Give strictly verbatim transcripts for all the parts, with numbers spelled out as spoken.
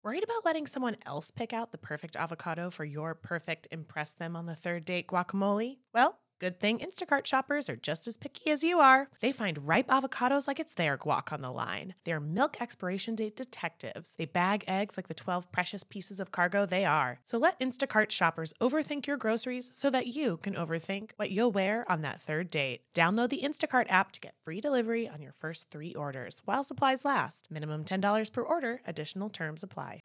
Worried about letting someone else pick out the perfect avocado for your perfect impress them on the third date guacamole? Well, good thing Instacart shoppers are just as picky as you are. They find ripe avocados like it's their guac on the line. They're milk expiration date detectives. They bag eggs like the twelve precious pieces of cargo they are. So let Instacart shoppers overthink your groceries so that you can overthink what you'll wear on that third date. Download the Instacart app to get free delivery on your first three orders while supplies last. Minimum ten dollars per order. Additional terms apply.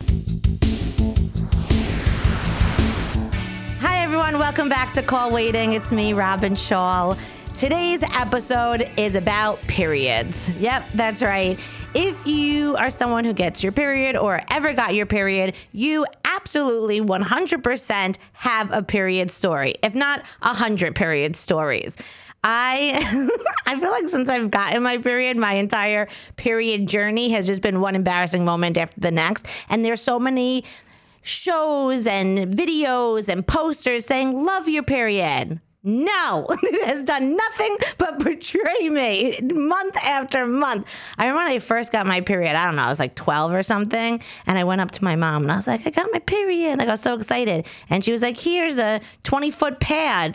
Hi, everyone. Welcome back to Call Waiting. It's me, Robin Schall. Today's episode is about periods. Yep, that's right. If you are someone who gets your period or ever got your period, you absolutely one hundred percent have a period story, if not one hundred period stories. I I feel like since I've gotten my period, my entire period journey has just been one embarrassing moment after the next. And there's so many shows and videos and posters saying, love your period. No, it has done nothing but betray me month after month. I remember when I first got my period, I don't know, I was like twelve or something. And I went up to my mom and I was like, I got my period. Like I was so excited. And she was like, here's a twenty foot pad.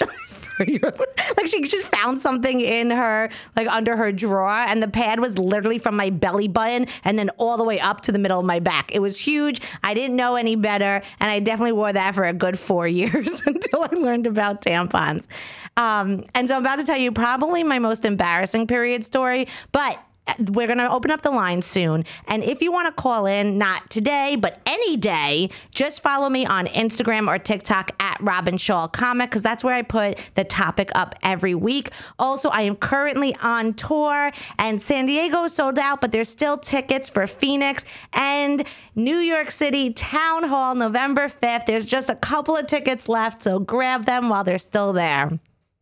Like she just found something in her, like under her drawer, and the pad was literally from my belly button and then all the way up to the middle of my back. It was huge. I didn't know any better, and I definitely wore that for a good four years until I learned about tampons. Um, and so I'm about to tell you probably my most embarrassing period story, but we're going to open up the line soon. And if you want to call in, not today, but any day, just follow me on Instagram or TikTok at Robin Schall Comic, because that's where I put the topic up every week. Also, I am currently on tour, and San Diego sold out, but there's still tickets for Phoenix and New York City Town Hall November fifth. There's just a couple of tickets left, so grab them while they're still there.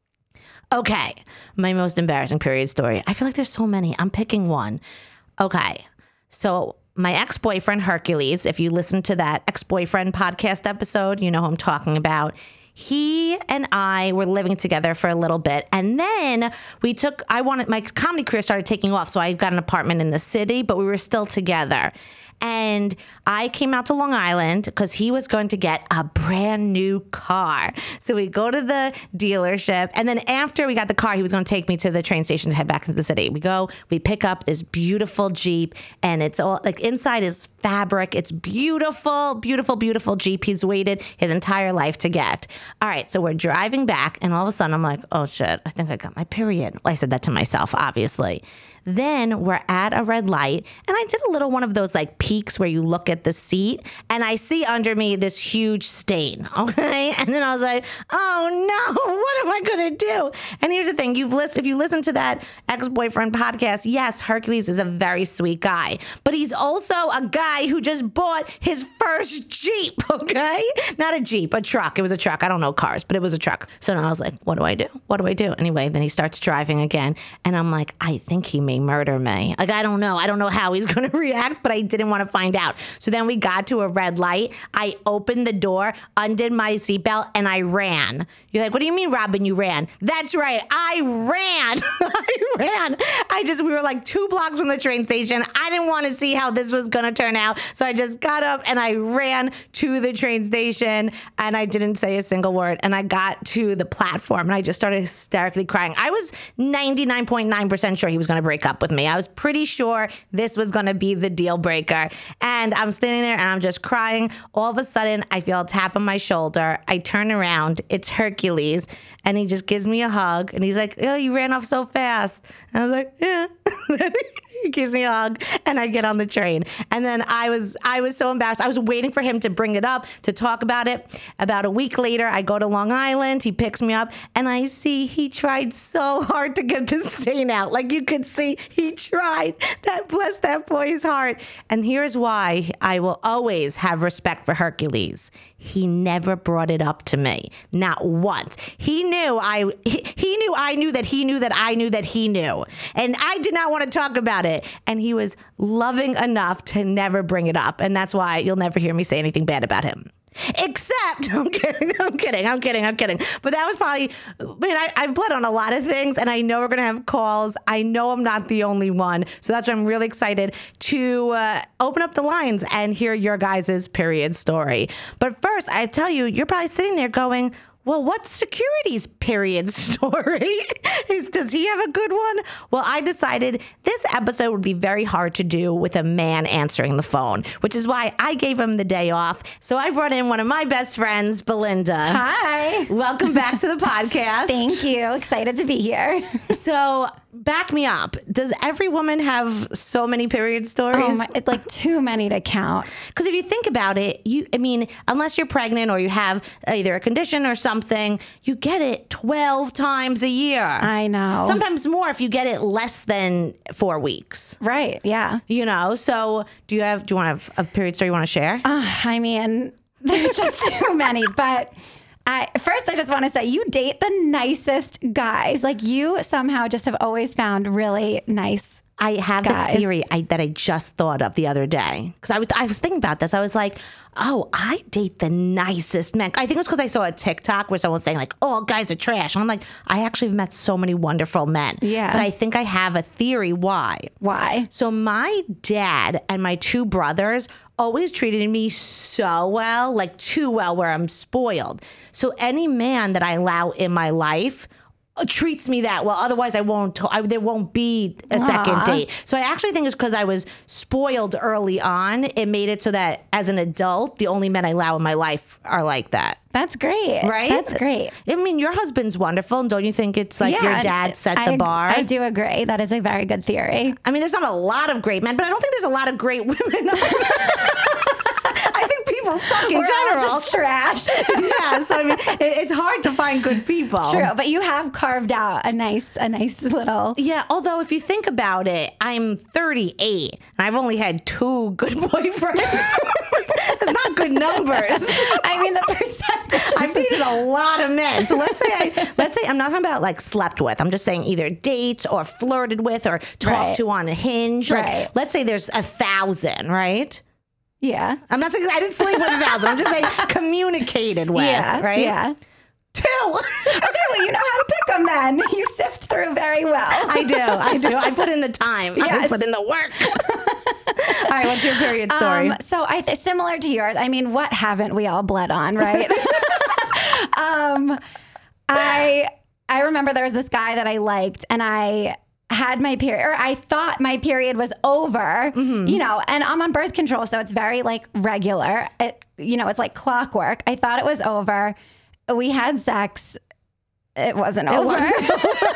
Okay, my most embarrassing period story. I feel like there's so many. I'm picking one. Okay, so my ex-boyfriend, Hercules, if you listen to that ex-boyfriend podcast episode, you know who I'm talking about. He and I were living together for a little bit, and then we took, I wanted, my comedy career started taking off, so I got an apartment in the city, but we were still together. And I came out to Long Island because he was going to get a brand new car. So we go to the dealership. And then after we got the car, he was going to take me to the train station to head back to the city. We go, we pick up this beautiful Jeep, and it's all like inside is fabric. It's beautiful, beautiful, beautiful Jeep he's waited his entire life to get. All right. So we're driving back, and all of a sudden I'm like, oh shit, I think I got my period. Well, I said that to myself, obviously. Then we're at a red light, and I did a little one of those like peeks where you look at the seat, and I see under me this huge stain, okay? And then I was like, oh no, what am I going to do? And here's the thing, you've listened, if you listen to that ex-boyfriend podcast, yes, Hercules is a very sweet guy, but he's also a guy who just bought his first Jeep, okay? Not a Jeep, a truck. It was a truck. I don't know cars, but it was a truck. So now I was like, what do I do? What do I do? Anyway, then he starts driving again, and I'm like, I think he may murder me. Like, I don't know. I don't know how he's going to react, but I didn't want to find out. So then we got to a red light. I opened the door, undid my seatbelt, and I ran. You're like, what do you mean, Robin, you ran? That's right. I ran. I ran. I just, we were like two blocks from the train station. I didn't want to see how this was going to turn out. So I just got up and I ran to the train station, and I didn't say a single word. And I got to the platform and I just started hysterically crying. I was ninety-nine point nine percent sure he was going to break up with me. I was pretty sure this was going to be the deal breaker. And I'm standing there and I'm just crying. All of a sudden, I feel a tap on my shoulder. I turn around. It's Hercules. And he just gives me a hug. And he's like, oh, you ran off so fast. And I was like, yeah. He gives me a hug, and I get on the train. And then I was I was so embarrassed. I was waiting for him to bring it up, to talk about it. About a week later, I go to Long Island. He picks me up, and I see he tried so hard to get the stain out. Like, you could see he tried. That bless that boy's heart. And here's why I will always have respect for Hercules. He never brought it up to me, not once. He knew I he, he knew I knew that he knew that I knew that he knew, and I did not want to talk about it. And he was loving enough to never bring it up, and that's why you'll never hear me say anything bad about him. Except, I'm kidding, I'm kidding, I'm kidding, I'm kidding. But that was probably, man, I, I've bled on a lot of things, and I know we're going to have calls. I know I'm not the only one. So that's why I'm really excited to uh, open up the lines and hear your guys' period story. But first, I tell you, you're probably sitting there going, well, what's Security's period story? Is, does he have a good one? Well, I decided this episode would be very hard to do with a man answering the phone, which is why I gave him the day off. So I brought in one of my best friends, Belinda. Hi. Welcome back to the podcast. Thank you. Excited to be here. So back me up. Does every woman have so many period stories? Oh my, it's like too many to count. Because if you think about it, you, I mean, unless you're pregnant or you have either a condition or something, you get it twelve times a year. I know. Sometimes more if you get it less than four weeks. Right. Yeah. You know, so do you have, do you want to have a period story you want to share? Uh, I mean, there's just too many, but I, first, I just want to say you date the nicest guys. Like you somehow just have always found really nice I have guys. a theory I, that I just thought of the other day because I was I was thinking about this. I was like, oh, I date the nicest men. I think it was because I saw a TikTok where someone was saying like, oh, guys are trash. And I'm like, I actually have met so many wonderful men. Yeah. But I think I have a theory why. Why? So my dad and my two brothers always treated me so well, like too well, where I'm spoiled. So any man that I allow in my life treats me that well. Otherwise, I won't. I, there won't be a second Aww. date. So I actually think it's because I was spoiled early on. It made it so that as an adult, the only men I allow in my life are like that. That's great. Right? That's great. I mean, your husband's wonderful. And don't you think it's like Yeah, your dad set I, the bar? I do agree. That is a very good theory. I mean, there's not a lot of great men, but I don't think there's a lot of great women. I think people suck in We're all general. just trash. Yeah, so I mean, it, it's hard to find good people. True, but you have carved out a nice, a nice little. Yeah, although if you think about it, I'm thirty-eight and I've only had two good boyfriends. It's not good numbers. I mean, the percentage. I've dated a lot of men. So let's say I let's say I'm not talking about like slept with. I'm just saying either dates or flirted with or talked Right. to on a Hinge. Like, Right. let's say there's a thousand, right? Yeah. I'm not saying I didn't sleep with a thousand. I'm just saying communicated with, Yeah. right? Yeah. Two. Okay, well, you know how to pick them then. You sift through very well. I do. I do. I put in the time. I Yes. put in the work. All right, what's your period story? Um, so I th- similar to yours. I mean, what haven't we all bled on, right? um, I I remember there was this guy that I liked, and I had my period, or I thought my period was over, Mm-hmm. you know, and I'm on birth control, so it's very like regular. It, you know, it's like clockwork. I thought it was over. We had sex. It wasn't over. wasn't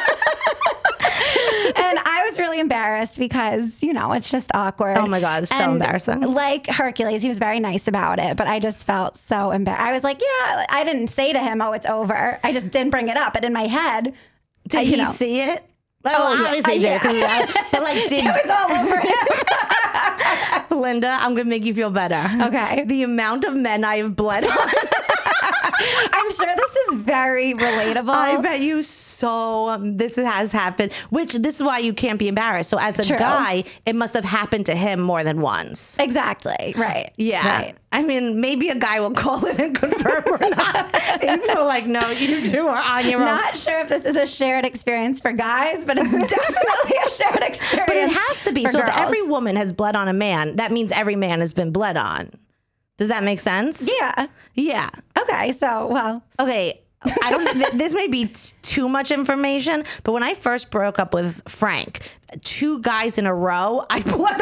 And I was really embarrassed because, you know, it's just awkward. Oh my God, it's so And embarrassing. Like Hercules, he was very nice about it, but I just felt so embarrassed. I was like, yeah, I didn't say to him, oh, it's over. I just didn't bring it up. But in my head, Did I, he you know, see it? Well, Oh, yeah. obviously he did. 'cause I- But like, did it was all over him. Linda, I'm going to make you feel better. Okay. The amount of men I have bled on. I'm sure this is very relatable. I bet you so. Um, this has happened, which this is why you can't be embarrassed. So as a True. guy, it must have happened to him more than once. Exactly. Right. Yeah. Right. I mean, maybe a guy will call it and confirm or not. And feel like, no, you two are on your own. Not sure if this is a shared experience for guys, but it's definitely a shared experience. But it has to be. for So if girls. every woman has bled on a man, that means every man has been bled on. Does that make sense? Yeah. Yeah. Okay. So, well. Okay. I don't. th- this may be t- too much information, but when I first broke up with Frank, two guys in a row, I bled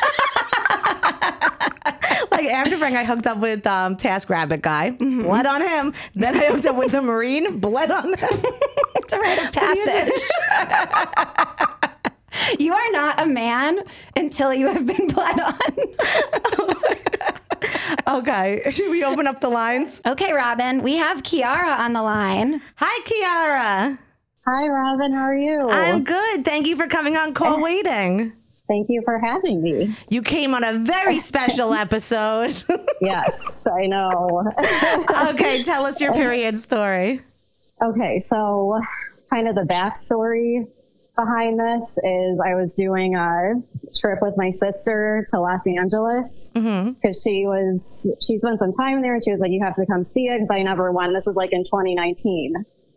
on. Like after Frank, I hooked up with um, TaskRabbit guy, Mm-hmm. bled on him. Then I hooked up with the Marine, bled on him. It's a rite of passage. You are not a man until you have been bled on. Okay, should we open up the lines? Okay, Robin, we have Kiara on the line. Hi, Kiara. Hi, Robin. How are you? I'm good. Thank you for coming on Call Waiting. Thank you for having me. You came on a very special episode. Yes, I know. Okay, tell us your period story. Okay, so kind of the backstory. behind this is I was doing a trip with my sister to Los Angeles because mm-hmm. she was, she spent some time there and she was like, you have to come see it because I never went. This was like in twenty nineteen.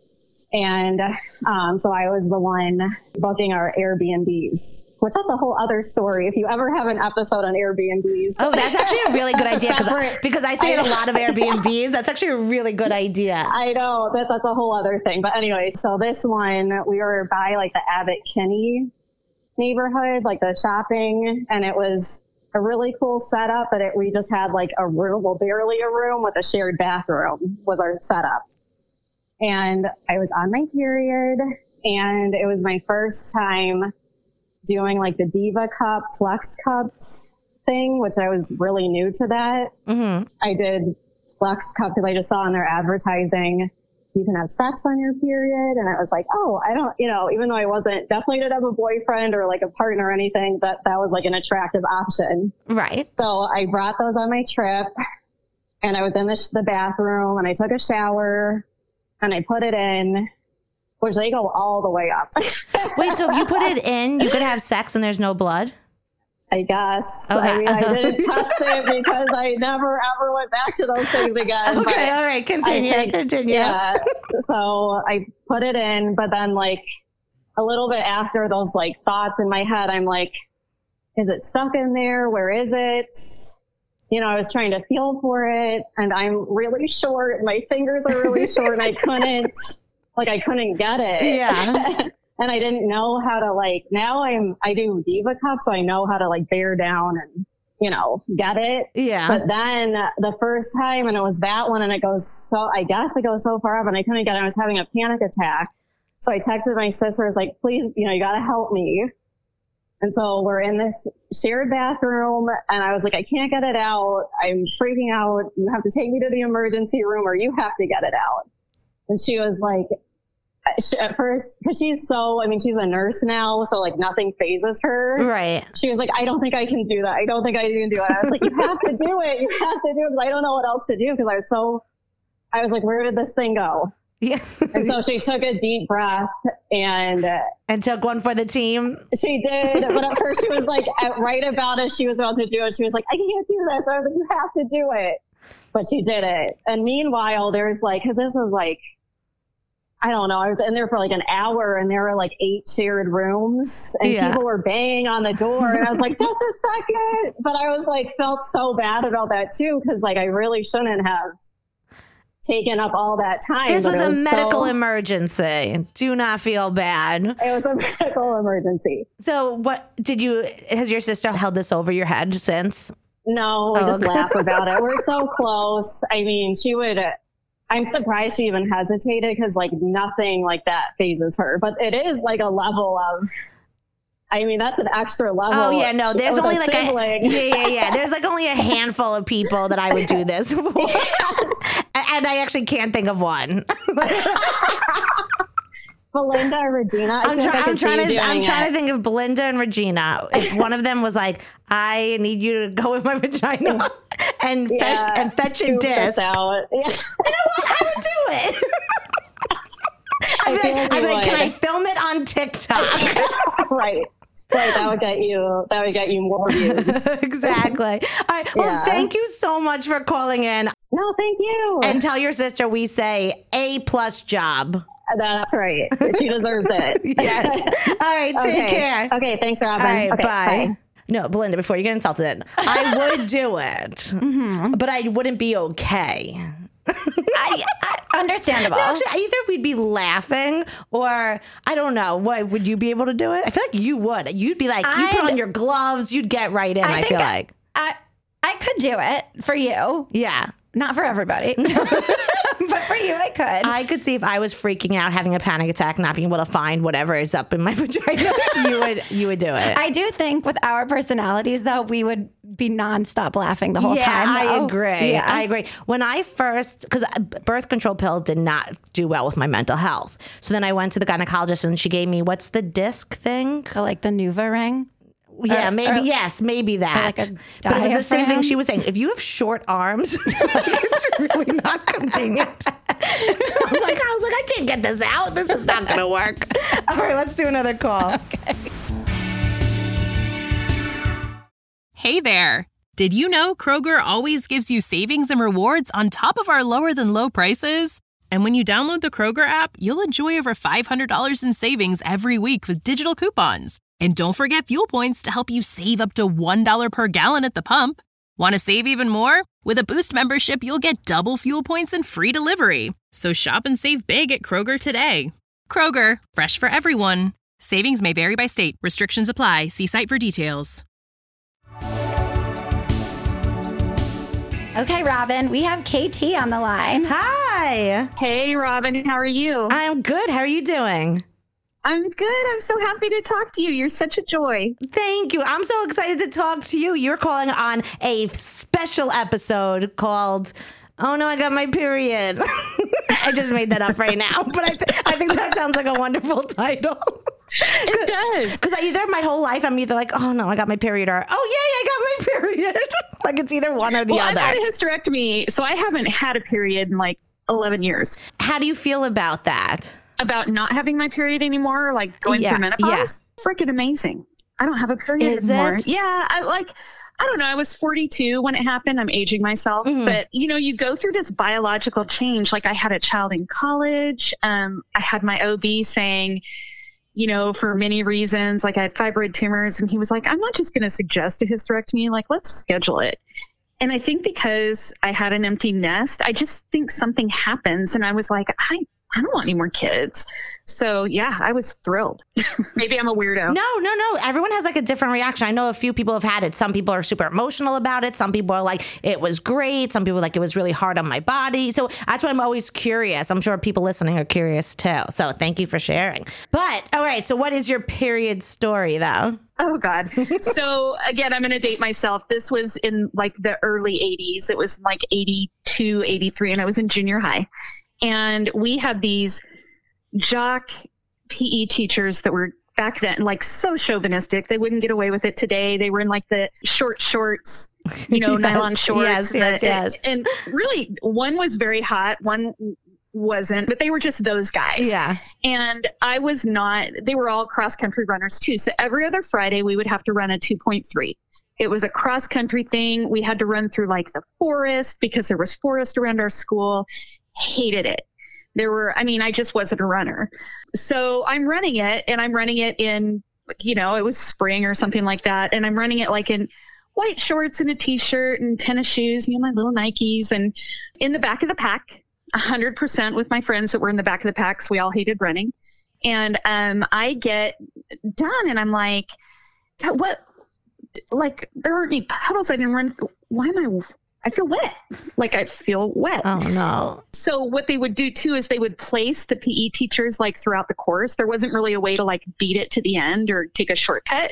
And um, so I was the one booking our Airbnbs, which that's a whole other story. If you ever have an episode on Airbnbs. Oh, that's actually a really good idea because I, because I stay at a lot of Airbnbs. That's actually a really good idea. I know that that's a whole other thing. But anyway, so this one, we were by like the Abbott Kinney neighborhood, like the shopping, and it was a really cool setup, but it, we just had like a room, well, barely a room with a shared bathroom was our setup. And I was on my period, and it was my first time doing like the Diva Cup, Flex Cups thing, which I was really new to that. Mm-hmm. I did Flex Cup because I just saw in their advertising, you can have sex on your period. And I was like, oh, I don't, you know, even though I wasn't, definitely didn't have a boyfriend or like a partner or anything, that that was like an attractive option. Right. So I brought those on my trip, and I was in the, sh- the bathroom, and I took a shower. And I put it in, which they go all the way up. Wait, so if you put it in, you could have sex and there's no blood? I guess. Okay. I mean, I didn't test it because I never ever went back to those things again. Okay, all right, continue, think, continue. Yeah. So I put it in, but then like a little bit after those like thoughts in my head, I'm like, is it stuck in there? Where is it? You know, I was trying to feel for it, and I'm really short. My fingers are really short, and I couldn't, like, I couldn't get it. Yeah. And I didn't know how to, like, now I'm, I do Diva Cup, so I know how to, like, bear down and, you know, get it. Yeah. But then the first time, and it was that one, and it goes so, I guess it goes so far up, and I couldn't get it. I was having a panic attack. So I texted my sister, I was like, please, you know, you got to help me. And so we're in this shared bathroom, and I was like, I can't get it out. I'm freaking out. You have to take me to the emergency room, or you have to get it out. And she was like, she, at first, because she's so, I mean, she's a nurse now, so like nothing phases her. Right. She was like, I don't think I can do that. I don't think I can do it. I was like, you have to do it. You have to do it, because I don't know what else to do, because I was so, I was like, where did this thing go? Yeah. And so she took a deep breath and uh, and took one for the team. She did, but at first she was like, at, right about as she was about to do it, she was like, I can't do this. I was like, you have to do it. But she did it. And meanwhile, there's like, because this was like, I don't know, I was in there for like an hour, and there were like eight shared rooms, and yeah. people were banging on the door, and I was like, just a second. But I was like, felt so bad about that too, because like I really shouldn't have taken up all that time. This was, was a medical so, emergency. Do not feel bad. It was a medical emergency. So what did you, has your sister held this over your head since? No, we oh, just okay. laugh about it. We're so close. I mean, she would, I'm surprised she even hesitated, because like nothing like that phases her, but it is like a level of, I mean, that's an extra level. Oh yeah, no, there's only a like sibling. a, yeah, yeah, yeah. There's like only a handful of people that I would do this for. Yes. And I actually can't think of one. Belinda or Regina. I I'm, try, like I'm trying to. I'm it. trying to think of Belinda and Regina. If one of them was like, "I need you to go with my vagina and yeah, fetch and fetch a disc," out. Yeah. You know what? I would do it. I'd be like, I'd be like, can I film it on TikTok? Right. Right, that would get you. That would get you more views. Exactly. All right. Well, yeah. thank you so much for calling in. No, thank you. And tell your sister we say A plus job. That's right. She deserves it. Yes. All right. Take okay. care. Okay. Thanks, Robin. All right. Okay, bye. bye. No, Belinda, before you get insulted, I would do it, mm-hmm. but I wouldn't be okay. I, I, understandable. No, actually, either we'd be laughing, or I don't know. What would you be able to do it? I feel like you would. You'd be like, you put on your gloves, you'd get right in. I, I feel I, like I I could do it for you. Yeah, not for everybody, but for you, I could. I could see if I was freaking out, having a panic attack, not being able to find whatever is up in my vagina. you would you would do it. I do think with our personalities, though, we would be nonstop laughing the whole yeah, time. I though. agree. Yeah. I agree. When I first, because birth control pill did not do well with my mental health. So then I went to the gynecologist, and she gave me, what's the disc thing? Or like the Nuva ring? Yeah, or, maybe, or, yes, maybe that. Like but it was the same thing she was saying. If you have short arms, like, it's really not convenient I was like, I was like, I can't get this out. This is not going to work. All right, let's do another call. Okay. Hey there. Did you know Kroger always gives you savings and rewards on top of our lower than low prices? And when you download the Kroger app, you'll enjoy over five hundred dollars in savings every week with digital coupons. And don't forget fuel points to help you save up to one dollar per gallon at the pump. Want to save even more? With a Boost membership, you'll get double fuel points and free delivery. So shop and save big at Kroger today. Kroger, fresh for everyone. Savings may vary by state. Restrictions apply. See site for details. Okay, Robin, we have K T on the line. Hi. Hey, Robin, how are you? I'm good. How are you doing? I'm good. I'm so happy to talk to you. You're such a joy. Thank you. I'm so excited to talk to you. You're calling on a special episode called, Oh No, I Got My Period. I just made that up right now, but I, th- I think that sounds like a wonderful title. It does. Because either my whole life I'm either like, oh no, I got my period, or oh yay, I got my period. Like it's either one or the well, other. I've had a hysterectomy, so I haven't had a period in like eleven years. How do you feel about that? About not having my period anymore, like going Yeah, through menopause? yeah. Freaking amazing. I don't have a period Is anymore. it? Yeah, I like... I don't know. I was forty-two when it happened. I'm aging myself, Mhm. but you know, you go through this biological change. Like I had a child in college. Um, I had my O B saying, you know, for many reasons, like I had fibroid tumors, and he was like, I'm not just going to suggest a hysterectomy. Like, let's schedule it. And I think because I had an empty nest, I just think something happens. And I was like, I, I don't want any more kids. So yeah, I was thrilled. Maybe I'm a weirdo. No, no, no. Everyone has like a different reaction. I know a few people have had it. Some people are super emotional about it. Some people are like, it was great. Some people are like, it was really hard on my body. So that's why I'm always curious. I'm sure people listening are curious too. So thank you for sharing. But all right. So what is your period story though? Oh God. So again, I'm going to date myself. This was in like the early eighties. It was like eighty-two, eighty-three, and I was in junior high. And we had these jock P E teachers that were back then like so chauvinistic. They wouldn't get away with it today. They were in like the short shorts, you know, Yes, nylon shorts. yes, yes, and, yes. And really, one was very hot, one wasn't, but they were just those guys. Yeah. And I was not, they were all cross country runners too. So every other Friday we would have to run a two point three. It was a cross country thing. We had to run through like the forest because there was forest around our school. Hated it. There were, I mean, I just wasn't a runner. So I'm running it and I'm running it in, you know, it was spring or something like that. And I'm running it like in white shorts and a t-shirt and tennis shoes, you know, my little Nikes, and in the back of the pack, a hundred percent with my friends that were in the back of the packs. We all hated running. And um, I get done and I'm like, what, like there aren't any puddles. I didn't run. Why am I, I feel wet. Like I feel wet. Oh no. So what they would do too is they would place the P E teachers like throughout the course. There wasn't really a way to like beat it to the end or take a shortcut.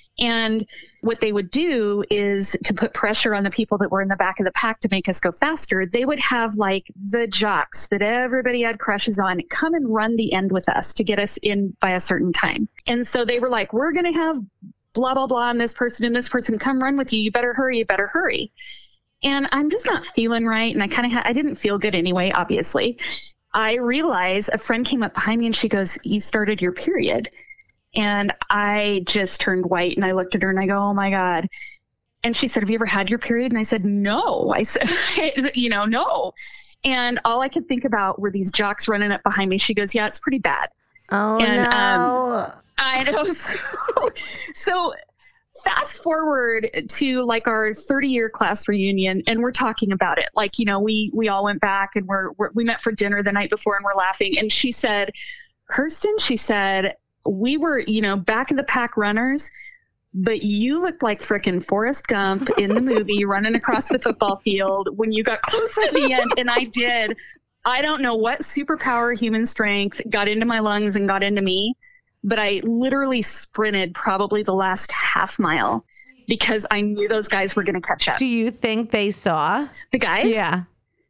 And what they would do is to put pressure on the people that were in the back of the pack to make us go faster. They would have like the jocks that everybody had crushes on come and run the end with us to get us in by a certain time. And so they were like, we're going to have blah, blah, blah, and this person and this person come run with you. You better hurry. You better hurry. And I'm just not feeling right. And I kind of ha- I didn't feel good anyway, obviously. I realized a friend came up behind me and she goes, you started your period. And I just turned white and I looked at her and I go, oh my God. And she said, have you ever had your period? And I said, no. I said, you know, no. And all I could think about were these jocks running up behind me. She goes, yeah, it's pretty bad. Oh and, no. Um, I know. So, so fast forward to like our thirty year class reunion and we're talking about it. Like, you know, we, we all went back and we're, we're, we met for dinner the night before and we're laughing. And she said, Kirsten, she said, we were, you know, back of the pack runners, but you looked like frickin' Forrest Gump in the movie running across the football field when you got close to the end. And I did. I don't know what superpower human strength got into my lungs and got into me, but I literally sprinted probably the last half mile because I knew those guys were going to catch up. Do you think they saw? The guys? Yeah.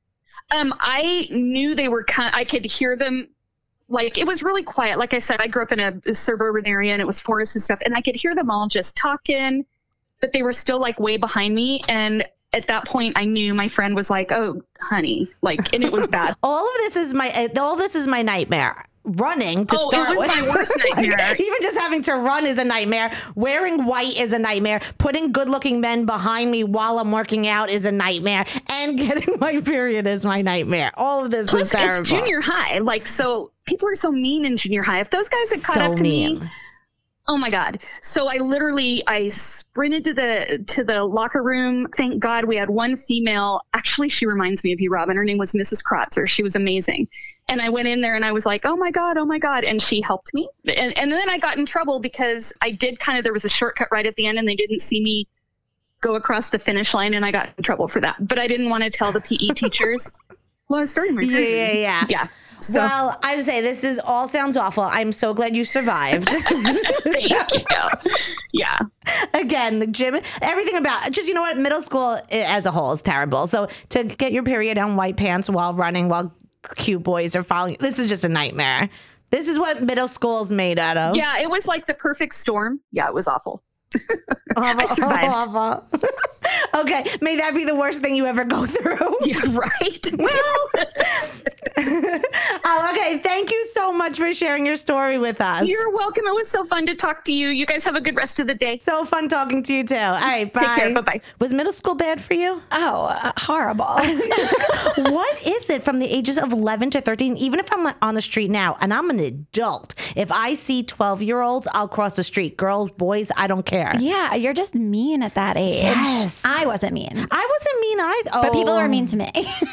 Um, I knew they were kind I could hear them. Like, it was really quiet. Like I said, I grew up in a, a suburban area and it was forest and stuff. And I could hear them all just talking, but they were still like way behind me. And at that point, I knew my friend was like, "Oh, honey," like, and it was bad. All of this is my all of this is my nightmare. Running to oh, start it was with. my worst nightmare. Even just having to run is a nightmare. Wearing white is a nightmare. Putting good-looking men behind me while I'm working out is a nightmare. And getting my period is my nightmare. All of this Plus, is terrible. it's junior high. Like, so people are so mean in junior high. If those guys had caught So up to mean. me, oh my God. So I literally, I sprinted to the, to the locker room. Thank God we had one female. Actually, she reminds me of you, Robin. Her name was Missus Krotzer. She was amazing. And I went in there and I was like, oh my God, oh my God. And she helped me. And, and then I got in trouble because I did kind of, there was a shortcut right at the end and they didn't see me go across the finish line and I got in trouble for that. But I didn't want to tell the P E teachers. Well, I was starting my Yeah, period. yeah, yeah. Yeah. So, well, I say this is all sounds awful. I'm so glad you survived. thank you. Yeah. Again, the gym, everything about just, you know what, middle school as a whole is terrible. So to get your period on white pants while running, while cute boys are following, this is just a nightmare. This is what middle school is made out of. Yeah, it was like the perfect storm. Yeah, it was awful. Awful, I survived. awful. Okay, may that be the worst thing you ever go through. Yeah, right. Well, Oh, okay, thank you so much for sharing your story with us. you're welcome. It was so fun to talk to you. You guys have a good rest of the day. So fun talking to you too. All right, bye. Take care. Bye-bye. Was middle school bad for you? Oh, uh, horrible. What is it from the ages of eleven to thirteen? Even if I'm like, on the street now and I'm an adult, if I see twelve year olds, I'll cross the street. Girls, boys, I don't care. Yeah, you're just mean at that age. Yes. I wasn't mean. I wasn't mean either. But people Oh. were mean to me.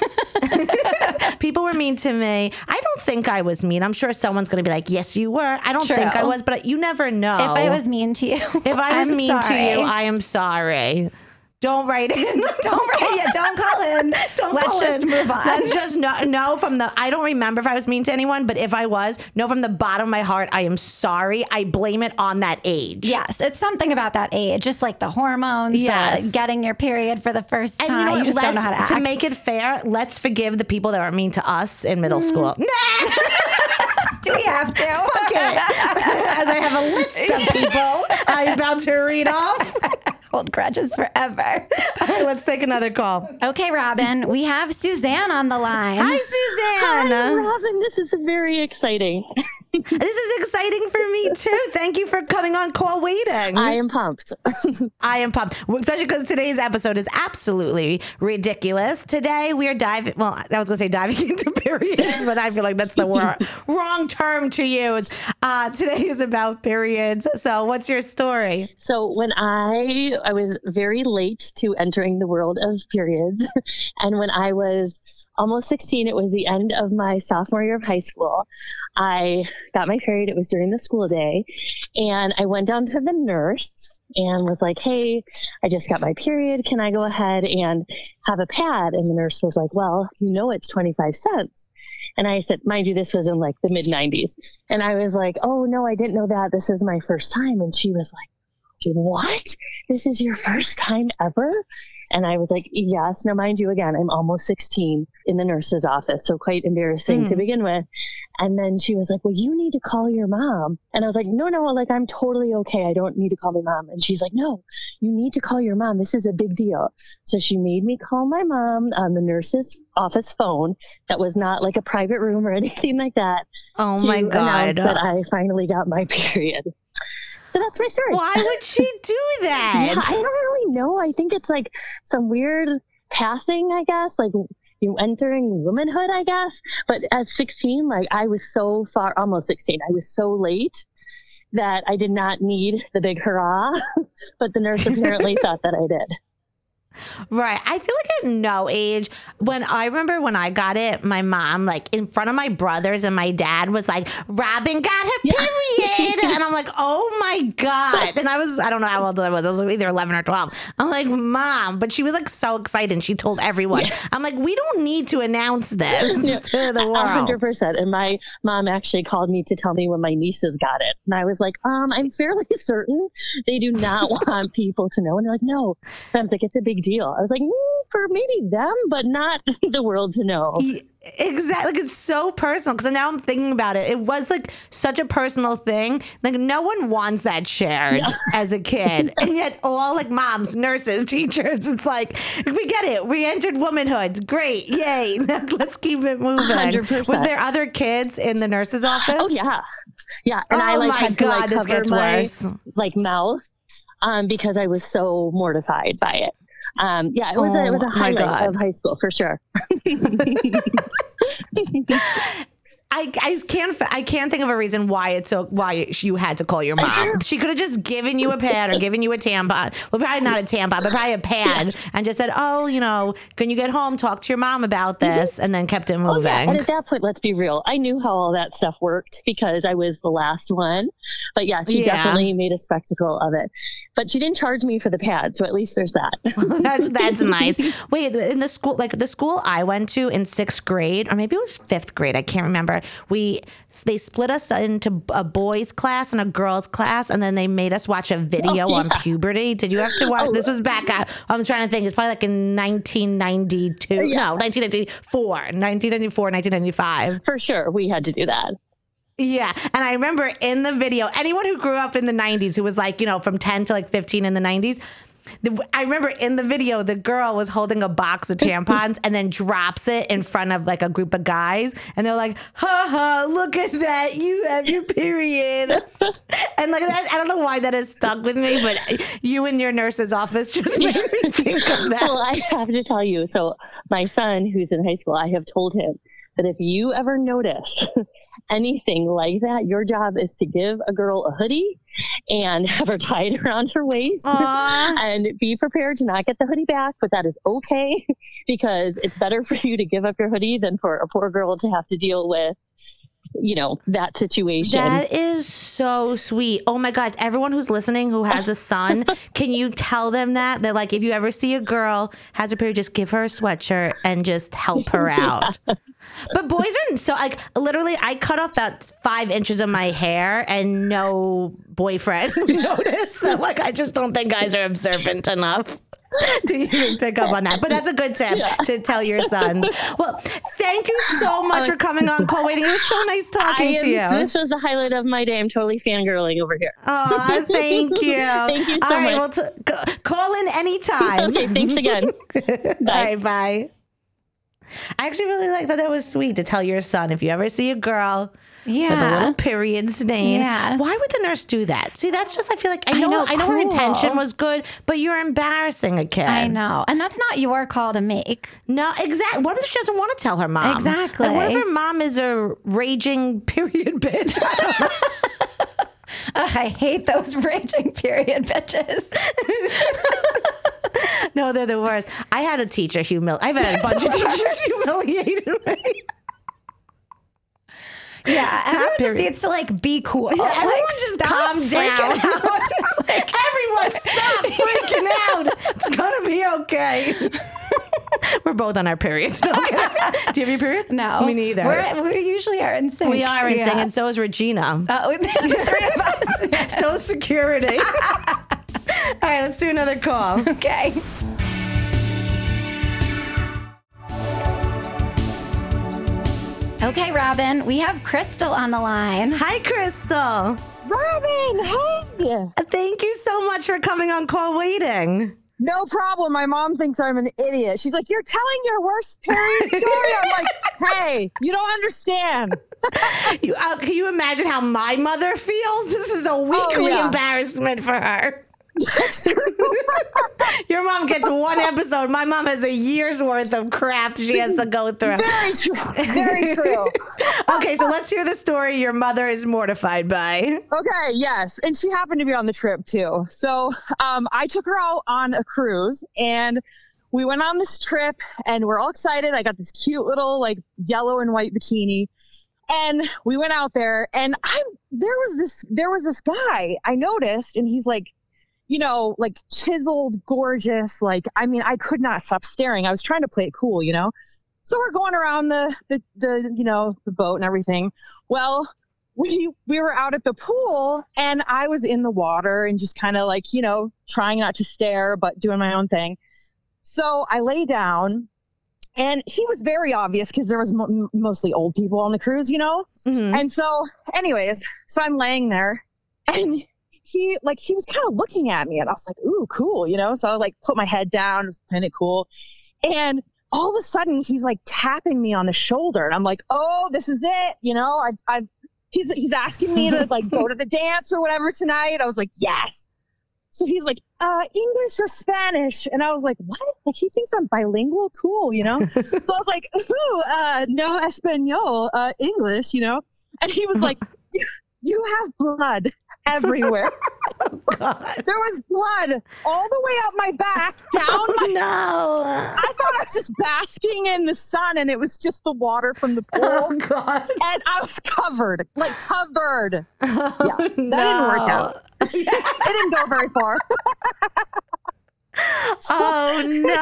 People were mean to me. I don't think I was mean. I'm sure someone's going to be like, yes, you were. I don't True. think I was, but you never know. If I was mean to you, If I was I'm mean to sorry. you, I am sorry. Don't write in. don't write. Yeah, don't call in. Don't Let's call just in. move on. Let's just know, know from the, I don't remember if I was mean to anyone, but if I was, know from the bottom of my heart, I am sorry. I blame it on that age. Yes, it's something about that age, just like the hormones, Yes. the getting your period for the first And time. you know You, what? just don't know Let's- how to act. To make it fair, let's forgive the people that were mean to us in middle school. Nah! Do we have to? Okay. As I have a list of people I'm about to read off. Hold grudges forever. All right, let's take another call. Okay, Robin, we have Suzanne on the line. Hi, Suzanne. Hi, Robin. This is very exciting. This is exciting for me too. Thank you for coming on Call Waiting. I am pumped. I am pumped, especially because today's episode is absolutely ridiculous. Today we are diving, well, I was going to say diving into periods, but I feel like that's the wor- wrong term to use. Uh, today is about periods. So what's your story? So when I I was very late to entering the world of periods, and when I was almost sixteen, it was the end of my sophomore year of high school. I got my period. It was during the school day, and I went down to the nurse and was like, hey, I just got my period. Can I go ahead and have a pad? And the nurse was like, well, you know, it's twenty-five cents. And I said, mind you, this was in like the mid nineties. And I was like, oh, no, I didn't know that. This is my first time. And she was like, what? This is your first time ever? And I was like, yes. Now, mind you, again, I'm almost sixteen in the nurse's office, so quite embarrassing Mm. to begin with. And then she was like, well, you need to call your mom. And I was like, no, no, like, I'm totally okay. I don't need to call my mom. And she's like, no, you need to call your mom. This is a big deal. So she made me call my mom on the nurse's office phone. That was not like a private room or anything like that. Oh to my God. announce that I finally got my period. So that's my story. Why would she do that? Yeah, I don't really know. I think it's like some weird passing, I guess, like you entering womanhood, I guess. But at sixteen, like I was so far, almost sixteen, I was so late that I did not need the big hurrah. But the nurse apparently thought that I did. Right. I feel like at no age, when I remember when I got it, my mom, like in front of my brothers and my dad was like, Robin got her period. And I'm like, oh my God. And I was, I don't know how old I was. I was either eleven or twelve. I'm like, Mom. But she was like so excited and she told everyone. Yeah. I'm like, we don't need to announce this Yeah. to the A world. hundred percent. And my mom actually called me to tell me when my nieces got it. And I was like, um, I'm fairly certain they do not want people to know. And they're like, no. And I was like, it's a big deal. I was like, mm, for maybe them, but not the world to know. Exactly. Like, it's so personal because now I'm thinking about it. It was like such a personal thing. Like no one wants that shared yeah. as a kid. And yet all like moms, nurses, teachers, it's like, we get it. We entered womanhood. Great. Yay. Let's keep it moving. one hundred percent. Was there other kids in the nurse's office? Oh, yeah. Yeah. And oh I like my had God, to like this cover gets my worse. like mouth um, because I was so mortified by it. Um, yeah, it was, oh, a, it was a highlight God. of high school for sure. I, I can't I can't think of a reason why it's so why you had to call your mom. She could have just given you a pad or given you a tampon. Well, probably not a tampon, but probably a pad, yeah. and just said, "Oh, you know, can you get home? Talk to your mom about this," and then kept it moving. Oh, yeah. And at that point, let's be real. I knew how all that stuff worked because I was the last one. But yeah, she yeah. definitely made a spectacle of it. But she didn't charge me for the pad, so at least there's that. that that's nice. Wait, in the school, like the school I went to in sixth grade, or maybe it was fifth grade, I can't remember. We they split us into a boys' class and a girls' class, and then they made us watch a video oh, yeah. on puberty. Did you have to watch? Oh, this was back. At, I'm trying to think. It's probably like in nineteen ninety-two. Yeah. No, nineteen ninety-four, nineteen ninety-four, nineteen ninety-five. For sure, we had to do that. Yeah. And I remember in the video, anyone who grew up in the nineties, who was like, you know, from ten to like fifteen in the nineties, the, I remember in the video, the girl was holding a box of tampons and then drops it in front of like a group of guys. And they're like, ha ha, look at that. You have your period. And like that, I don't know why that has stuck with me, but you in your nurse's office just made me think of that. Well, I have to tell you, so my son who's in high school, I have told him that if you ever notice anything like that, your job is to give a girl a hoodie and have her tied around her waist. Aww. And be prepared to not get the hoodie back, but that is okay because it's better for you to give up your hoodie than for a poor girl to have to deal with, you know, that situation. That is so sweet. Oh my God. Everyone who's listening who has a son, can you tell them that? That like, if you ever see a girl has a period, just give her a sweatshirt and just help her out. Yeah. But boys are so like literally I cut off about five inches of my hair and no boyfriend would notice. So like I just don't think guys are observant enough to even pick up on that. But that's a good tip yeah. to tell your sons. Well, thank you so much for coming on Call Waiting. It was so nice talking am, to you. This was the highlight of my day. I'm totally fangirling over here. Oh, thank you. Thank you so All right, much. Well, t- c- call in anytime. Okay, thanks again. Bye. All right, bye. I actually really like that. That was sweet to tell your son if you ever see a girl yeah. with a little period stain. Yeah. Why would the nurse do that? See, that's just I feel like I know I know, I know her intention was good, but you're embarrassing a kid. I know, and that's not your call to make. No, exactly. What if she doesn't want to tell her mom? Exactly. Like, what if her mom is a raging period bitch? Ugh, I hate those raging period bitches. No, they're the worst. I had a teacher humiliate. I've had a bunch of teachers humiliate me. Yeah, everyone just needs to like be cool. Yeah, like, everyone just calm down. Like, everyone stop freaking out. It's gonna be okay. We're both on our periods. Do you have your period? No, me neither. We're, we usually are in sync. We are in yeah. sync, and so is Regina. Uh, the three of us. So security. All right, let's do another call. Okay. Okay, Robin, we have Crystal on the line. Hi, Crystal. Robin, hey. Thank you so much for coming on Call Waiting. No problem. My mom thinks I'm an idiot. She's like, you're telling your worst period story. I'm like, hey, you don't understand. you, uh, can you imagine how my mother feels? This is a weekly oh, yeah. embarrassment for her. Your mom gets one episode. My mom has a year's worth of crap she has to go through. Very true. Very true. Okay, so let's hear the story your mother is mortified by. Okay, yes. And she happened to be on the trip too. So um, I took her out on a cruise and we went on this trip and we're all excited. I got this cute little like yellow and white bikini. And we went out there and I'm there was this there was this guy I noticed and he's like, you know, like chiseled, gorgeous. Like, I mean, I could not stop staring. I was trying to play it cool, you know? So we're going around the, the, the, you know, the boat and everything. Well, we, we were out at the pool and I was in the water and just kind of like, you know, trying not to stare, but doing my own thing. So I lay down, and he was very obvious because there was mo- mostly old people on the cruise, you know? Mm-hmm. And so anyways, so I'm laying there, and he like, he was kind of looking at me, and I was like, ooh, cool, you know? So I like put my head down. It was kind of cool. And all of a sudden he's like tapping me on the shoulder, and I'm like, oh, this is it. You know, I, I, he's, he's asking me to like go to the dance or whatever tonight. I was like, yes. So he's like, uh, English or Spanish? And I was like, what? Like, he thinks I'm bilingual? Cool, you know? So I was like, ooh, uh, no Espanol, uh, English, you know? And he was like, you have blood everywhere. Oh, God. There was blood all the way up my back, down my... No. I thought I was just basking in the sun, and it was just the water from the pool. Oh, God. And I was covered, like covered. Oh, Yeah, that no. didn't work out. It didn't go very far. Oh,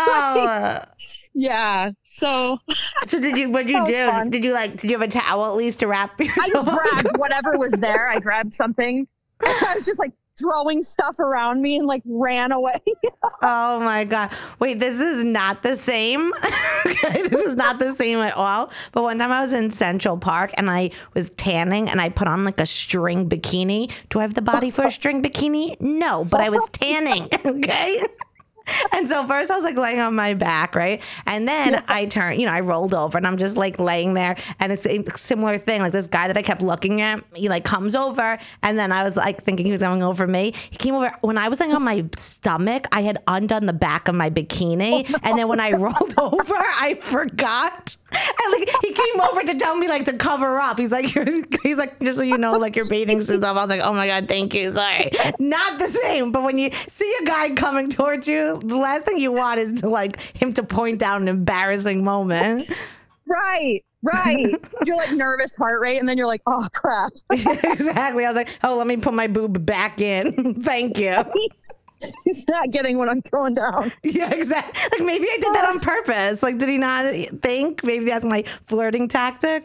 no. Yeah. So So did you, what'd you That was do? fun. Did you like, did you have a towel at least to wrap I yourself just up? grabbed whatever was there. I grabbed something. I was just like throwing stuff around me and like ran away. Oh my God. Wait, this is not the same. Okay, this is not the same at all. But one time I was in Central Park and I was tanning and I put on like a string bikini. Do I have the body for a string bikini? No, but I was tanning. Okay. And so first I was like laying on my back, right? And then yeah. I turned, you know, I rolled over and I'm just like laying there. And it's a similar thing. Like this guy that I kept looking at, he like comes over. And then I was like thinking he was coming over me. He came over. When I was laying on my stomach, I had undone the back of my bikini. Oh, no. And then when I rolled over, I forgot. And like he came over to tell me like to cover up. He's like, he's like, just so you know, like your bathing suit's off. I was like, oh my God, thank you. Sorry. Not the same. But when you see a guy coming towards you, the last thing you want is to like him to point out an embarrassing moment. Right. Right. You're like nervous heart rate. And then you're like, oh crap. Yeah, exactly. I was like, oh, let me put my boob back in. Thank you. He's not getting what I'm throwing down. Yeah, exactly. Like maybe I did that on purpose. Like, did he not think? Maybe that's my flirting tactic.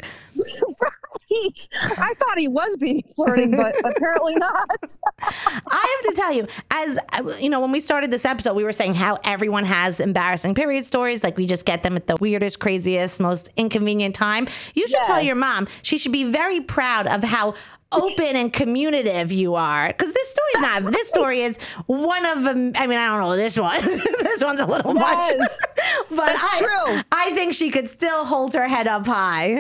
Right. I thought he was being flirting, but apparently not. I have to tell you, as you know, when we started this episode, we were saying how everyone has embarrassing period stories. Like we just get them at the weirdest, craziest, most inconvenient time. You should yes. tell your mom. She should be very proud of how open and communicative you are, because this story's not this story is one of them. I mean, I don't know this one. This one's a little yes. much, but That's I true. I think she could still hold her head up high.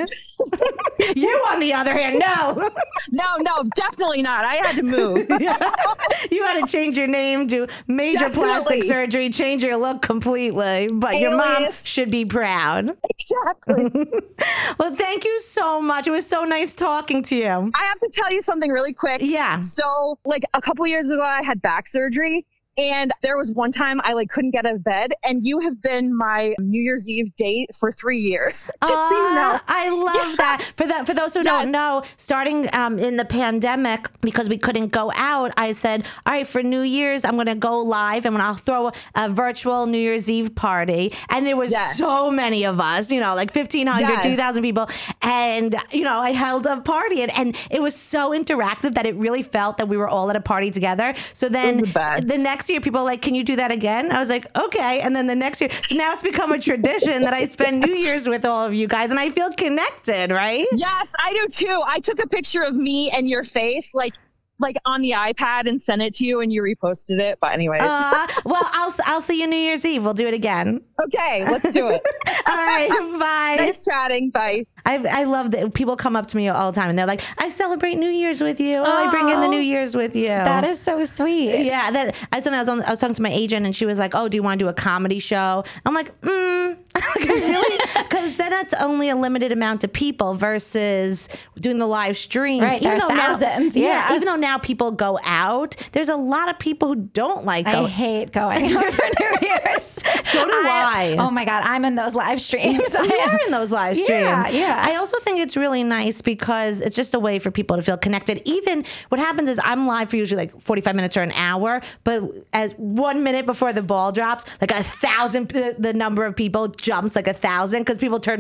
You on the other hand, no. No, no, definitely not. I had to move. You had to change your name, do major definitely. plastic surgery, change your look completely, but Alias. Your mom should be proud. Exactly. Well, thank you so much. It was so nice talking to you. I have to tell you something really quick. Yeah. So like a couple years ago, I had back surgery. And there was one time I like couldn't get out of bed, and you have been my New Year's Eve date for three years. Just uh, so you know. I love yeah. that. For that, for those who yes. don't know, starting um, in the pandemic, because we couldn't go out, I said, all right, for New Year's, I'm going to go live and I'll throw a virtual New Year's Eve party. And there was yes. so many of us, you know, like fifteen hundred, yes. two thousand people. And, you know, I held a party and, and it was so interactive that it really felt that we were all at a party together. So then the, the next year, people are like, can you do that again? I was like, okay. And then the next year, so now it's become a tradition that I spend New Year's with all of you guys, and I feel connected, right? Yes, I do too. I took a picture of me and your face, like, like on the iPad, and sent it to you, and you reposted it. But anyways, uh, well, I'll I'll see you New Year's Eve. We'll do it again. Okay, let's do it. All right, bye. Nice chatting. Bye. I I love that people come up to me all the time and they're like, I celebrate New Year's with you. Oh, I bring in the New Year's with you. That is so sweet. Yeah, that I was, I was on, I was talking to my agent and she was like, oh, do you want to do a comedy show? I'm like, mm. Really? Because then it's only a limited amount of people versus doing the live stream. Right, even though thousands. Now, yeah. yeah, even though now people go out, there's a lot of people who don't like going. I hate going out for New Year's. So do I, I. Oh my God, I'm in those live streams. You are in those live streams. Yeah, yeah. I also think it's really nice because it's just a way for people to feel connected. Even what happens is I'm live for usually like forty-five minutes or an hour, but as one minute before the ball drops, like a thousand, the, the number of people jumps like a thousand because people turn me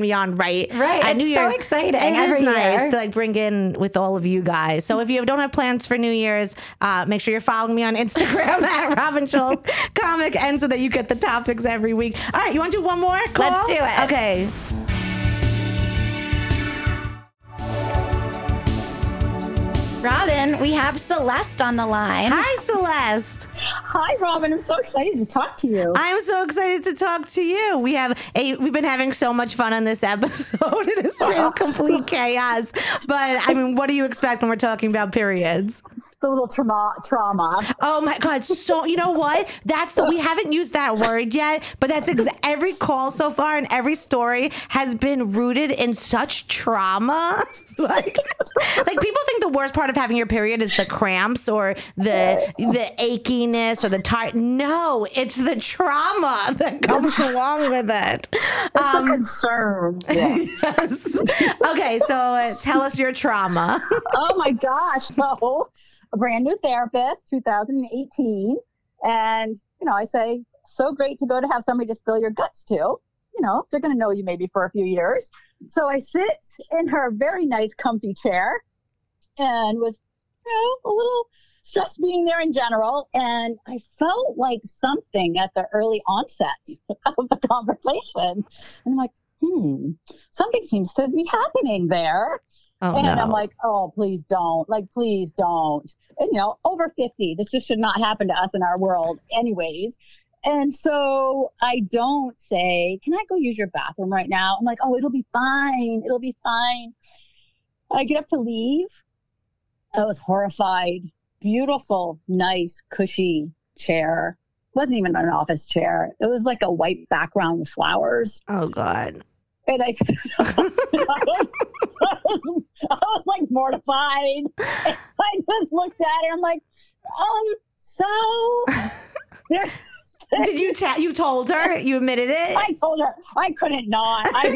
me on right Right. at It's New so Year's. exciting It is every nice year. to like bring in with all of you guys. So if you don't have plans for New Year's, uh, make sure you're following me on Instagram at Robin Schultz Comic, and so that you get the topics every week. All right, you want to do one more call? Let's do it. Okay. Robin, we have Celeste on the line. Hi, Celeste. Hi, Robin. I'm so excited to talk to you. I'm so excited to talk to you. We have a we've been having so much fun on this episode. It has been complete chaos. But I mean, what do you expect when we're talking about periods? The little trauma. trauma. Oh my God. So, you know what? That's the, we haven't used that word yet, but that's ex- every call so far and every story has been rooted in such trauma. Like, like people think the worst part of having your period is the cramps or the the achiness or the tight. No, it's the trauma that comes along with it. It's a concern. Yeah. Yes. Okay, so uh, tell us your trauma. Oh my gosh. So, a brand new therapist, two thousand eighteen. And, you know, I say, so great to go to have somebody to spill your guts to. You know, they're going to know you maybe for a few years. So I sit in her very nice, comfy chair and was, you know, a little stressed being there in general. And I felt like something at the early onset of the conversation. And I'm like, hmm, something seems to be happening there. Oh, and no. I'm like, oh, please don't. Like, please don't. And, you know, over fifty, this just should not happen to us in our world anyways. And so I don't say, can I go use your bathroom right now? I'm like, oh, it'll be fine. It'll be fine. I get up to leave. I was horrified. Beautiful, nice, cushy chair. It wasn't even an office chair. It was like a white background with flowers. Oh, God. And I, I, was, I, was, I was like mortified. And I just looked at her. I'm like, um, so there's. Did you ta- you told her? You admitted it? I told her I couldn't not. I,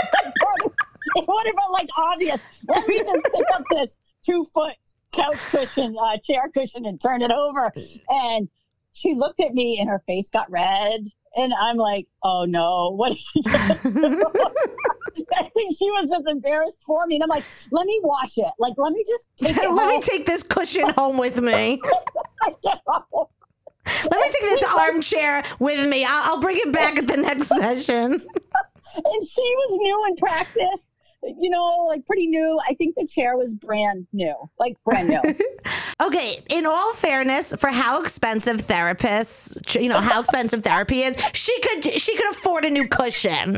it would have been like obvious. Let me just pick up this two foot couch cushion, uh, chair cushion, and turn it over. And she looked at me, and her face got red. And I'm like, oh no, what is she gonna do? I think she was just embarrassed for me. And I'm like, let me wash it. Like, let me just take it Let home. me take this cushion home with me. I get home. Let me take this armchair with me. I'll, I'll bring it back at the next session. And she was new in practice, you know, like pretty new. I think the chair was brand new, like brand new. Okay, in all fairness, for how expensive therapists, you know, how expensive therapy is, she could she could afford a new cushion.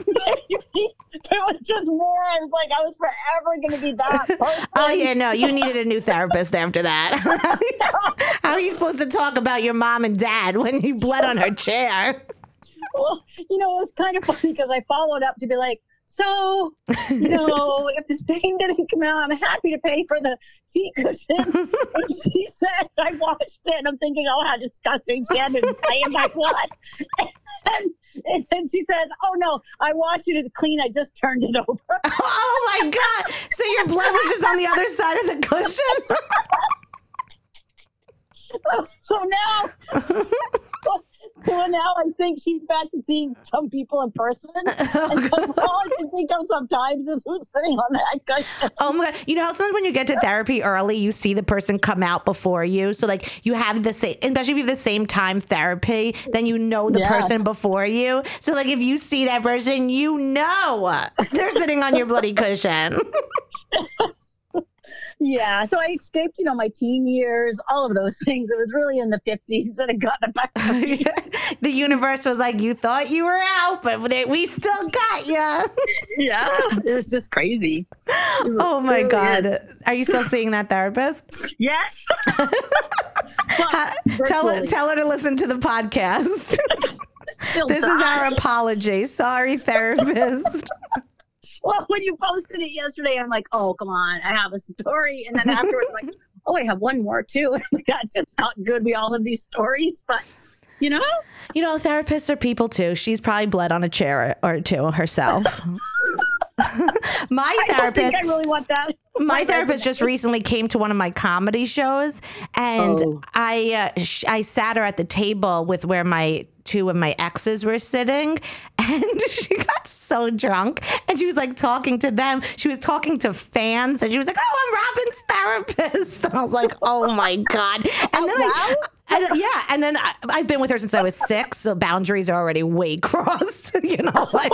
It was just more. I was like, I was forever going to be that person. Oh yeah, no, you needed a new therapist after that. How are you supposed to talk about your mom and dad when you bled on her chair? Well, you know, it was kind of funny because I followed up to be like, so, you know, if the stain didn't come out, I'm happy to pay for the seat cushion. And she said, I watched it, and I'm thinking, oh, how disgusting. She had to play in my blood. And, and then she says, oh, no, I washed it. It's clean. I just turned it over. Oh, my God. So your blood was just on the other side of the cushion? so, so now... So now I think she's back to seeing some people in person. Oh, and all I can think of sometimes is who's sitting on that cushion. Oh my God. You know how sometimes when you get to therapy early, you see the person come out before you. So like you have the same, especially if you have the same time therapy, then you know the Yeah. person before you. So like if you see that person, you know they're sitting on your bloody cushion. Yeah, so I escaped, you know, my teen years, all of those things. It was really in the fifties that it got back to me. The universe was like, you thought you were out, but they, we still got you. Yeah, it was just crazy. Was, Oh my really God. is. Are you still seeing that therapist? Yes. Ha- tell her, tell her to listen to the podcast. Still This is our dying. apology. Sorry, therapist. Well, when you posted it yesterday, I'm like, oh, come on, I have a story. And then afterwards, I'm like, oh, I have one more too. And I'm like, that's just not good. We all have these stories, but you know? You know, therapists are people too. She's probably bled on a chair or two herself. My I don't therapist, think I really want that. my therapist just recently came to one of my comedy shows, and Oh. I uh, sh- I sat her at the table with where my two of my exes were sitting, and she got so drunk, and she was like talking to them. She was talking to fans, and she was like, "Oh, I'm Robin's therapist." And I was like, "Oh my God!" And then I, and, yeah, and then I, I've been with her since I was six, so boundaries are already way crossed. You know, like.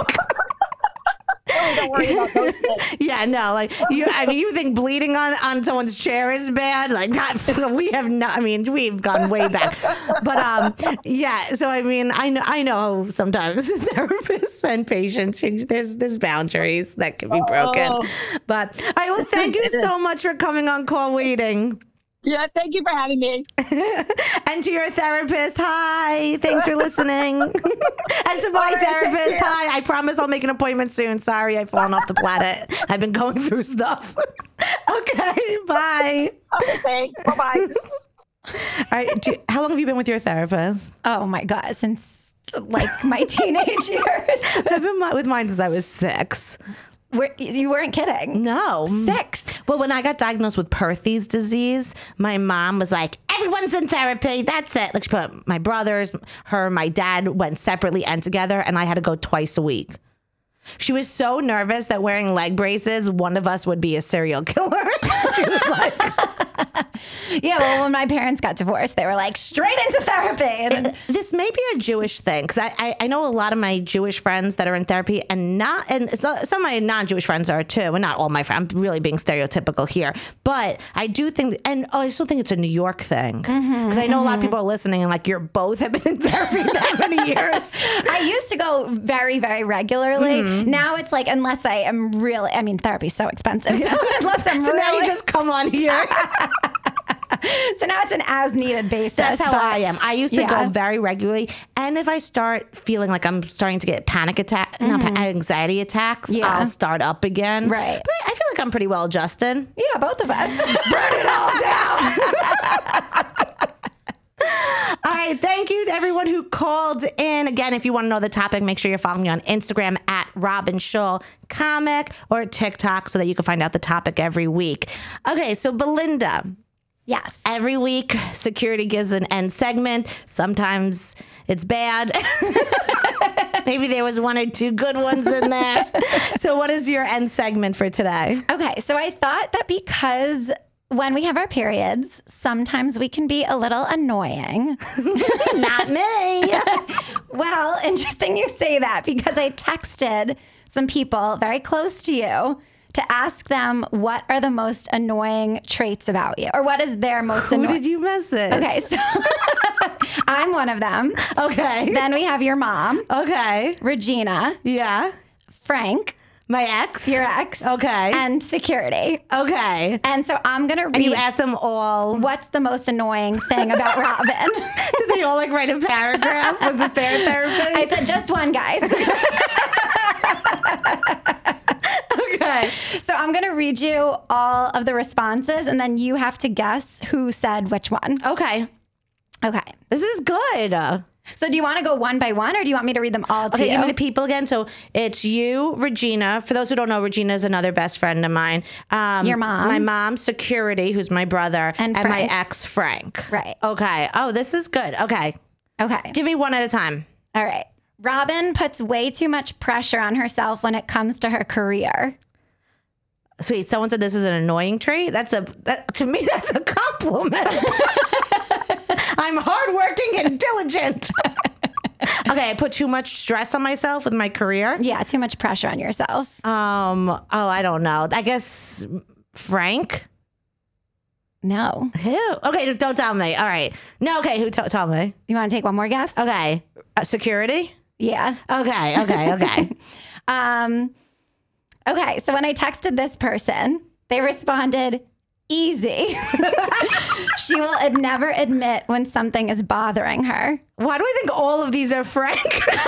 Oh, don't worry about those things. Yeah, no, like you. I mean, you think bleeding on, on someone's chair is bad? Like that. We have not. I mean, we've gone way back. But um, yeah. So I mean, I know. I know. Sometimes therapists and patients, there's there's boundaries that can be broken. Oh. But all right. Well, thank you so much for coming on Call Waiting. Yeah, thank you for having me. And to your therapist, hi. Thanks for listening. And to my right, therapist, hi. I promise I'll make an appointment soon. Sorry, I've fallen off the planet. I've been going through stuff. Okay, bye. Okay, thanks. Bye-bye. All right. Do, how long have you been with your therapist? Oh my God, since like my teenage years. I've been with mine since I was six. We're, you weren't kidding. No. Six. Well, when I got diagnosed with Perthes disease, my mom was like, everyone's in therapy. That's it. Like she put my brothers, her, my dad went separately and together, and I had to go twice a week. She was so nervous that wearing leg braces, one of us would be a serial killer. She was like, yeah, well, when my parents got divorced, they were like, straight into therapy. And this may be a Jewish thing, because I, I, I know a lot of my Jewish friends that are in therapy, and not and so, some of my non-Jewish friends are too, and not all my friends. I'm really being stereotypical here. But I do think, and oh, I still think it's a New York thing, because mm-hmm, I know mm-hmm. a lot of people are listening, and like, you're both have been in therapy that many years. I used to go very, very regularly. Mm-hmm. Now it's like, unless I am really, I mean, therapy's so expensive. So unless I'm so really. now you just come on here. So now it's an as needed basis. That's how but, I am. I used to yeah. go very regularly. And if I start feeling like I'm starting to get panic attack, mm-hmm. not anxiety attacks, yeah. I'll start up again. Right. But I feel like I'm pretty well adjusted. Yeah, both of us. Burn it all down. All right. Thank you to everyone who called in. Again, if you want to know the topic, make sure you're following me on Instagram at Robin Schul Comic or TikTok so that you can find out the topic every week. Okay. So Belinda. Yes. Every week, security gives an end segment. Sometimes it's bad. Maybe there was one or two good ones in there. So what is your end segment for today? Okay. So I thought that because when we have our periods, sometimes we can be a little annoying. Not me. Well, interesting you say that, because I texted some people very close to you to ask them what are the most annoying traits about you, or what is their most annoying. Who did you message? Okay, so I'm one of them. Okay. Then we have your mom. Okay. Regina. Yeah. Frank. My ex. Your ex. Okay. And security. Okay. And so I'm going to read. And you ask them all. What's the most annoying thing about Robin? Did they all like write a paragraph? Was this their therapist? I said just one, guys. Okay. So I'm going to read you all of the responses, and then you have to guess who said which one. Okay. Okay. This is good. So do you want to go one by one, or do you want me to read them all to okay, you? give me the people again. So it's you, Regina. For those who don't know, Regina is another best friend of mine. Um, Your mom. My mom, Security, who's my brother. And and my Frank. ex, Frank. Right. Okay. Oh, this is good. Okay. Okay. Give me one at a time. All right. Robin puts way too much pressure on herself when it comes to her career. Sweet. Someone said this is an annoying trait. That's a, that, to me, that's a compliment. I'm hardworking and diligent. Okay, I put too much stress on myself with my career. Yeah, too much pressure on yourself. Um. Oh, I don't know. I guess Frank. No. Who? Okay, don't tell me. All right. No. Okay. Who? T- tell me. You want to take one more guess? Okay. Uh, security. Yeah. Okay. Okay. Okay. um. Okay. So when I texted this person, they responded, easy. She will ad- never admit when something is bothering her. Why do I think all of these are Frank?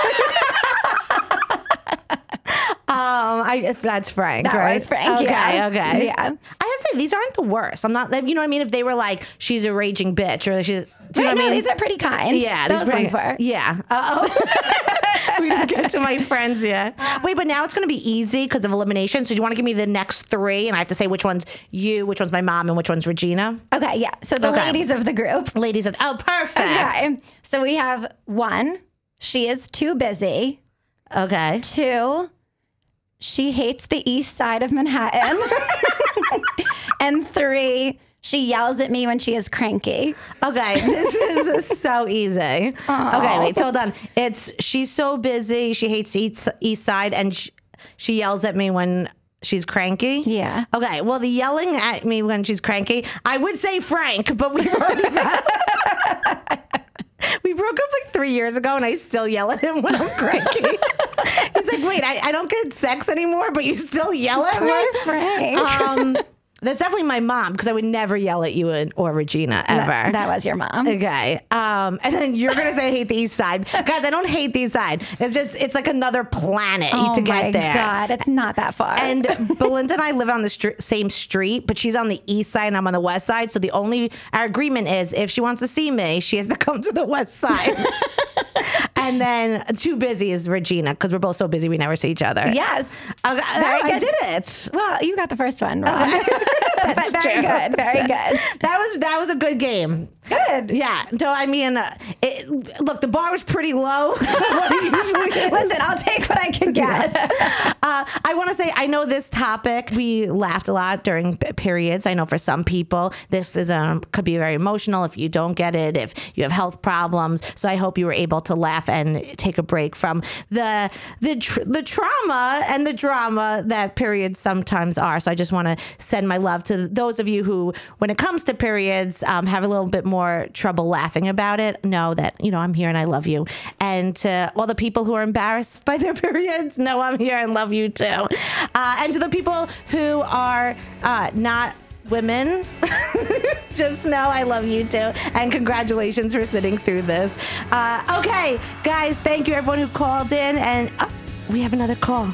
um, I that's Frank. That right? was Frank. Okay. Yeah. Okay. Yeah. I have to say these aren't the worst. I'm not. You know what I mean? If they were like, she's a raging bitch, or she's. Do you right, know what no, I mean? These are pretty kind. Yeah, those these ones pretty, were. Yeah. Uh oh. We didn't get to my friends yet. Wait, but now it's going to be easy because of elimination. So do you want to give me the next three, and I have to say which one's you, which one's my mom, and which one's Regina? Okay. Yeah. So the Okay. ladies of the group. Ladies of oh, perfect. Okay. So we have one, she is too busy. Okay. Two, she hates the east side of Manhattan. And three, she yells at me when she is cranky. Okay, this is so easy. Aww. Okay, wait, hold on. It's she's so busy. She hates East, east Side, and she, she yells at me when she's cranky. Yeah. Okay. Well, the yelling at me when she's cranky, I would say Frank, but we've already we broke up like three years ago, and I still yell at him when I'm cranky. He's like, "Wait, I, I don't get sex anymore, but you still yell at me, Frank." Um, That's definitely my mom, because I would never yell at you and, or Regina, ever. That, that was your mom. Okay. Um, and then you're going to say I hate the East Side. Guys, I don't hate the East Side. It's just, it's like another planet oh to get there. Oh my God, it's not that far. And Belinda and I live on the str- same street, but she's on the East Side and I'm on the West Side. So the only, our agreement is if she wants to see me, she has to come to the West Side. And then too busy is Regina, because we're both so busy we never see each other. Yes. Okay, I did it. Well, you got the first one wrong. Okay. That's but very true. good. Very good. That was that was a good game. Good. Yeah. So I mean, uh, it, look, the bar was pretty low. What it usually is. Listen, I'll take what I can get. Yeah. Uh, I want to say I know this topic. We laughed a lot during periods. I know for some people this is um could be very emotional if you don't get it, if you have health problems. So I hope you were able to laugh and take a break from the the tr- the trauma and the drama that periods sometimes are. So I just want to send my love to those of you who, when it comes to periods, um, have a little bit more trouble laughing about it. Know that, you know, I'm here and I love you. And to all the people who are embarrassed by their periods, know I'm here and love you too. Uh, and to the people who are uh, not women, just know I love you too. And congratulations for sitting through this. Uh, okay, guys, thank you everyone who called in. And oh, we have another call.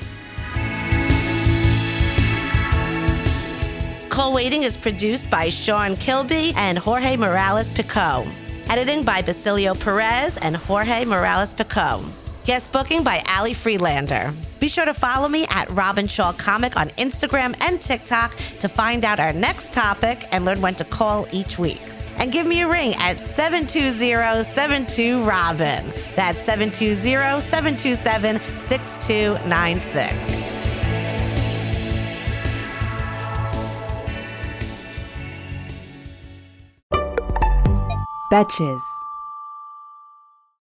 Call Waiting is produced by Sean Kilby and Jorge Morales-Pico. Editing by Basilio Perez and Jorge Morales-Pico. Guest booking by Ali Freelander. Be sure to follow me at Robin Shaw Comic on Instagram and TikTok to find out our next topic and learn when to call each week. And give me a ring at seven two zero, seven two, Robin. That's seven two zero, seven two seven, six two nine six. Betches.